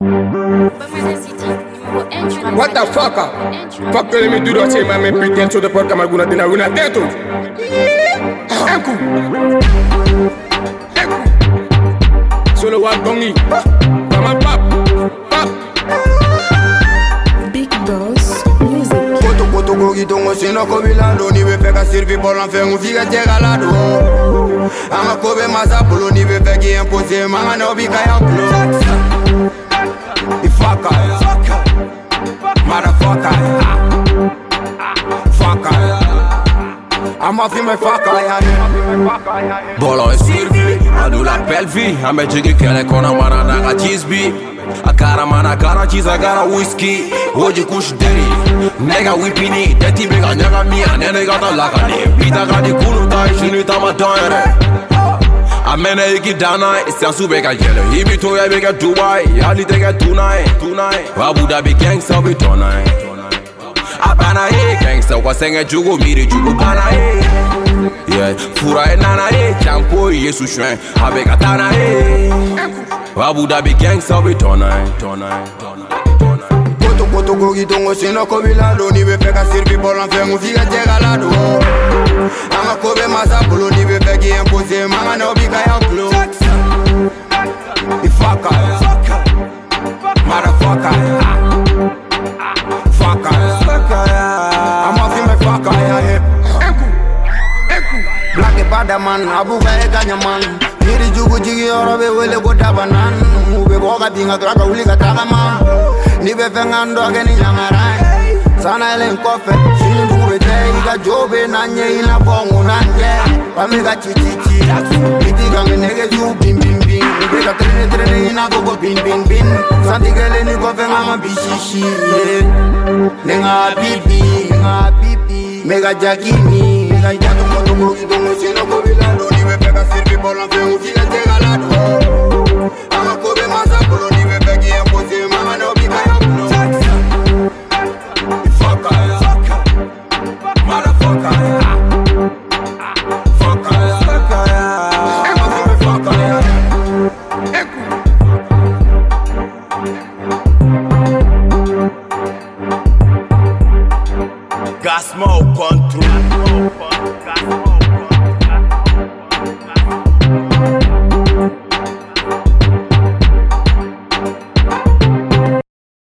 What the fuck? Fuck let me do that say man me pretend so the porca maguna dina runa tento. Enku. Solo one gongi. Mama pap. Big Boss Music. Koto gogi tongo sino kobilando ni be feka sirvi bolan fe un figa tegalado. Ama kobe masa polo ni be feki impose manga no bi kaya klo. Ifaka. Motherfucker, fucker. I'm off in my fucker, Bolo e sirvi, adu la pelvi. Ame jigi kele kona mana naga cheeseby. Akara mana kara cheese, agara whiskey. Oji kush deri, nega wipini. Deti bega nega mia, nene gata lakani. Pita gadi kunu tai, shini tama doyere. Amene iki dana, istansu bega yellow. Hibi toya bega Dubai, yali tega tonight. Abu Dhabi gangsta be tonight. Abana gangsta wasenge jugo miri jugo bana yeah, fura nana champo yesu shwen abega tana Abu Dhabi gangsta be tonight. Koto gogi tongo sino kobilando ni be feka sirvi bolan fe un figa tegalado. Ama kobe masa polo ni be feki impose manga no bi kaya klo. Ifaka. Motherfucker, fucker, I'm off in my fucker, Black Badaman, Abu Ganyaman, Niri Jugu Jigi or Wele Gotabanan, Ube Boga being a drug of Liga Tagaman, Nibe Fangando again in Yamarai, Sana Ellen Coffee, Shin Ika Jobe Nanye in a Bongunanye, Pamiga Chichi, Itigang Negu Bim Bim Bim, Ika Trene in a Gogo Bim Bim Bim, Santigale Nico Fengama Bishishi, Nenga Bibi, Mega Jackini, Mega Jacomo, Sino Covilano, Pega Sirvi Bolan Fengila Tegalado, Amakobe Masa Polo, Peggy and Pose, Mama no Bika. Gas smoke control.